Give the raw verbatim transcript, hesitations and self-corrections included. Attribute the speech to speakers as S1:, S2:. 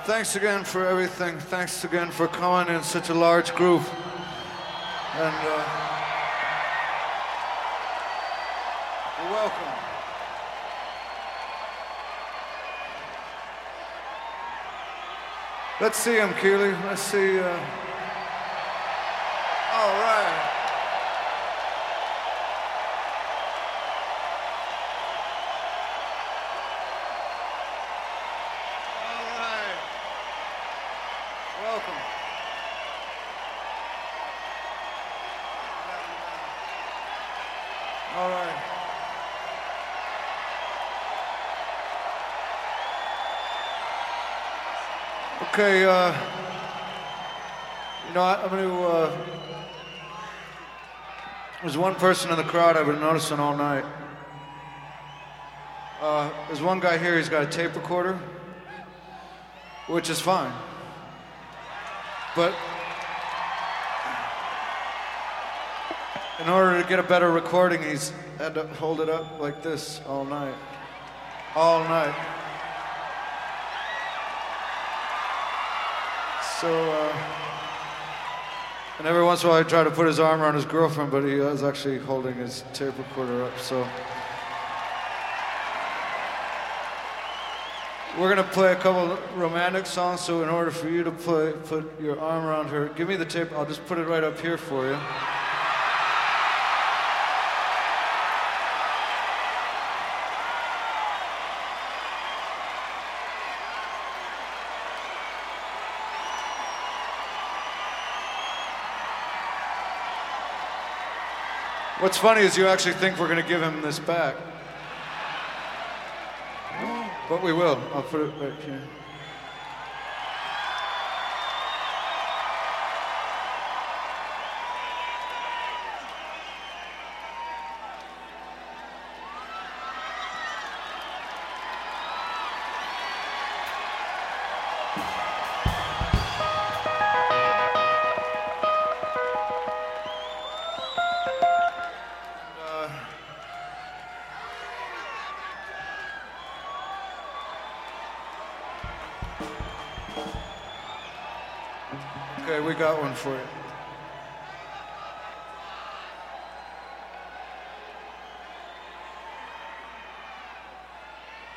S1: Thanks again for everything. Thanks again for coming in such a large group. And uh, you're welcome. Let's see him, Keeley. Let's see. Uh... All right. Welcome. All right. Okay, uh, you know, I'm going to, uh, there's one person in the crowd I've been noticing all night. Uh, there's one guy here, he's got a tape recorder, which is fine. But in order to get a better recording, he's had to hold it up like this all night. All night. So, uh, and every once in a while I try to put his arm around his girlfriend, but he was actually holding his tape recorder up, so. We're gonna play a couple romantic songs, so in order for you to play, put your arm around her, give me the tape, I'll just put it right up here for you. What's funny is you actually think we're gonna give him this back. But we will. I'll put it right here. Okay, we got one for you.